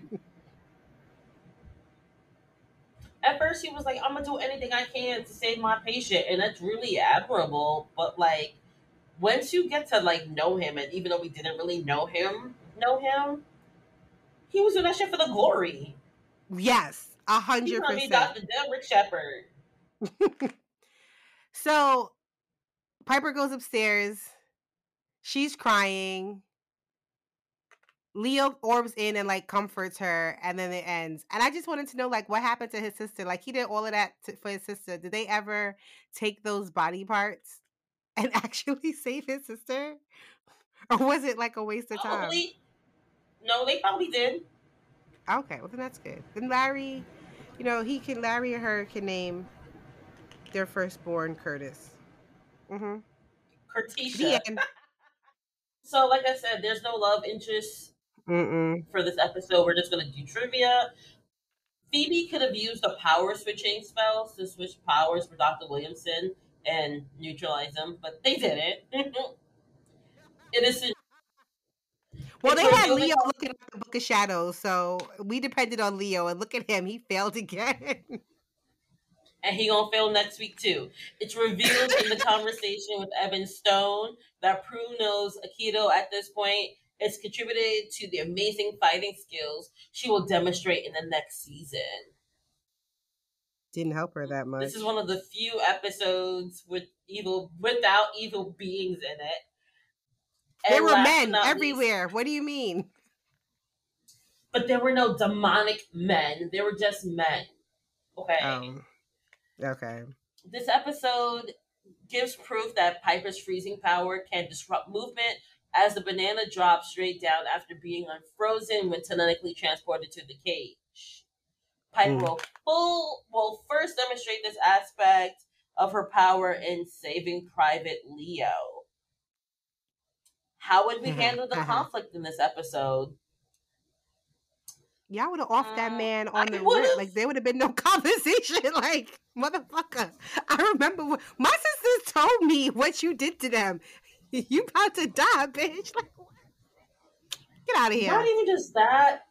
at first he was like, I'm gonna do anything I can to save my patient, and that's really admirable. But like once you get to like know him, and even though we didn't really know him, he was doing that shit for the glory.
Yes,
He's gonna be
100%.
Dr. Derek Shepard.
So Piper goes upstairs. She's crying. Leo orbs in and like comforts her, and then it ends. And I just wanted to know like what happened to his sister. Like he did all of that for his sister. Did they ever take those body parts and actually save his sister, or was it like a waste of time?
Probably no, they probably did.
Okay, well then that's good. Then Larry, Larry and her can name their firstborn Curtis. Mm-hmm. The
Cortisha.
end.
So like I said, there's no love interest
Mm-mm.
for this episode. We're just gonna do trivia. Phoebe could have used a power switching spell to switch powers for Dr. Williamson and neutralize him, but they didn't. It is
Well,
it's
they had
revealed in
Leo looking at the Book of Shadows, so we depended on Leo, and look at him, he failed again.
and he gonna fail next week too. It's revealed in the conversation with Evan Stone that Prue knows Aikido at this point. It's contributed to the amazing fighting skills she will demonstrate in the next season.
Didn't help her that
This is
much.
one of the few episodes without evil beings in it.
There
And
were
last but
men
not least,
everywhere. What do you mean?
but there were no demonic men. There were just men. Okay.
Oh, okay.
This episode gives proof that Piper's freezing power can disrupt movement as the banana drops straight down after being unfrozen when telenically transported to the cage. Piper will first demonstrate this aspect of her power in saving Private Leo. How would we handle the conflict in this episode?
Y'all would have offed that man on the rip. Like, there would have been no conversation. Like, motherfucker. I remember my sisters told me what you did to them. You about to die, bitch. Like, get out of here.
Not even just that.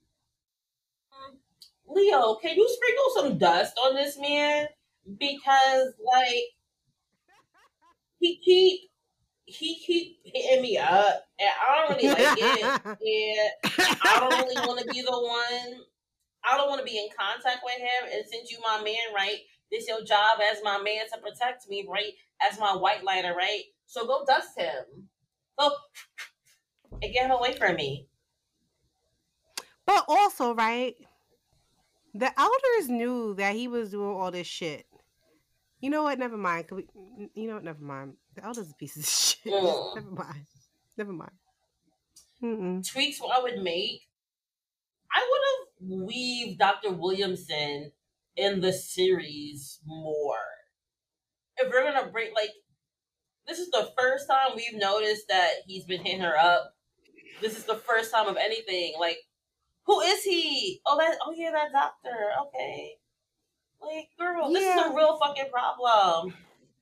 Leo, can you sprinkle some dust on this man? Because, like, he keep hitting me up, and I don't really like it. And I don't really want to be the one. I don't want to be in contact with him. And since you my man, right? This your job as my man to protect me, right? As my white lighter, right? So go dust him. Go and get him away from me.
But also, right? The elders knew that he was doing all this shit. You know what? Never mind. You know what? Never mind. The elders a piece of shit. Never mind. Never mind. Mm-mm.
Tweaks what I would make. I would have weaved Dr. Williamson in the series more. If we're gonna break, like, this is the first time we've noticed that he's been hitting her up. This is the first time of anything. Like, who is he? Oh yeah, that doctor. Okay. Like, girl, this is a real fucking problem.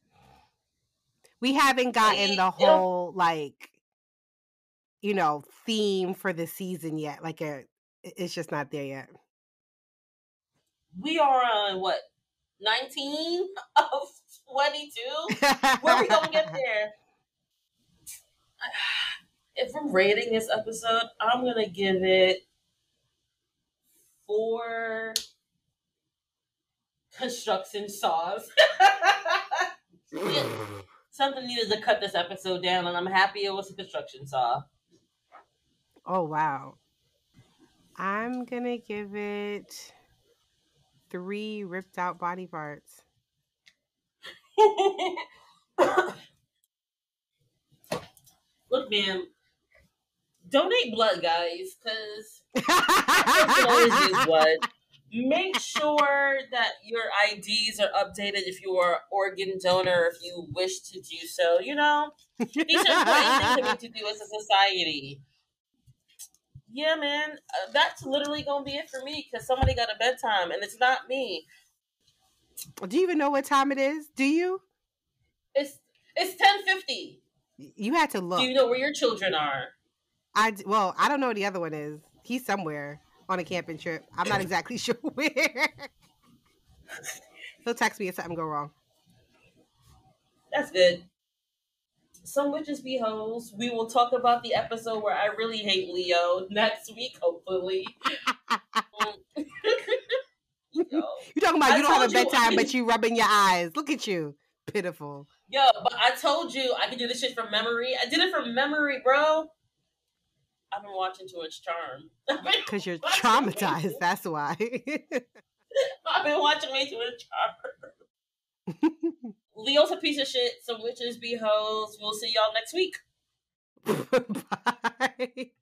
We haven't gotten the whole, like, you know, theme for the season yet. Like, it's just not there yet.
We are on, what, 19 of 22? Where are we going to get there? If I'm rating this episode, I'm going to give it 4 construction saws. Something needed to cut this episode down, and I'm happy it was a construction saw.
Oh, wow. I'm going to give it 3 ripped out body parts.
Look, man, donate blood, guys, because I can always use blood. Make sure that your IDs are updated if you are an organ donor, if you wish to do so. You know, these are important things to do as a society. Yeah, man, that's literally going to be it for me because somebody got a bedtime, and it's not me.
Do you even know what time it is? Do you?
It's 10:50.
You had to look.
Do you know where your children are?
Well, I don't know where the other one is. He's somewhere on a camping trip. I'm not exactly sure where. He'll text me if something go wrong.
That's good. Some witches be hoes. We will talk about the episode where I really hate Leo next week, hopefully.
You're talking about you don't have a bedtime, but you rubbing your eyes. Look at you. Pitiful.
Yo, but I told you I could do this shit from memory. I did it from memory, bro. I've been watching too much Charm.
Because you're traumatized, that's why.
I've been watching way too much Charm. Leo's a piece of shit. Some witches be hoes. We'll see y'all next week.
Bye.